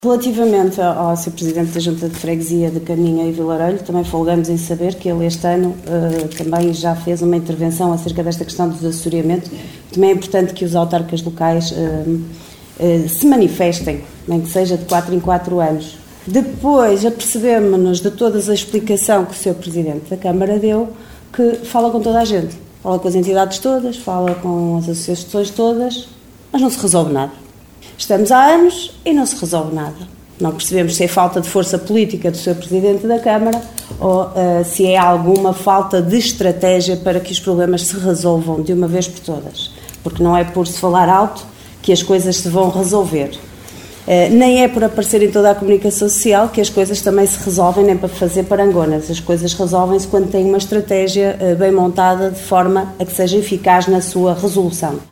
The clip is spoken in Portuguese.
Relativamente ao Sr. Presidente da Junta de Freguesia de Caminha e Vilarelho, também folgamos em saber que ele este ano também já fez uma intervenção acerca desta questão do assessoramento. Também é importante que os autarcas locais se manifestem, nem que seja de 4 em 4 anos. Depois, apercebemos-nos de toda a explicação que o Sr. Presidente da Câmara deu, que fala com toda a gente. Fala com as entidades todas, fala com as associações todas, mas não se resolve nada. Estamos há anos e não se resolve nada. Não percebemos se é falta de força política do Sr. Presidente da Câmara ou se é alguma falta de estratégia para que os problemas se resolvam de uma vez por todas. Porque não é por se falar alto que as coisas se vão resolver. Nem é por aparecer em toda a comunicação social que as coisas também se resolvem, nem para fazer parangonas. As coisas resolvem-se quando têm uma estratégia bem montada de forma a que seja eficaz na sua resolução.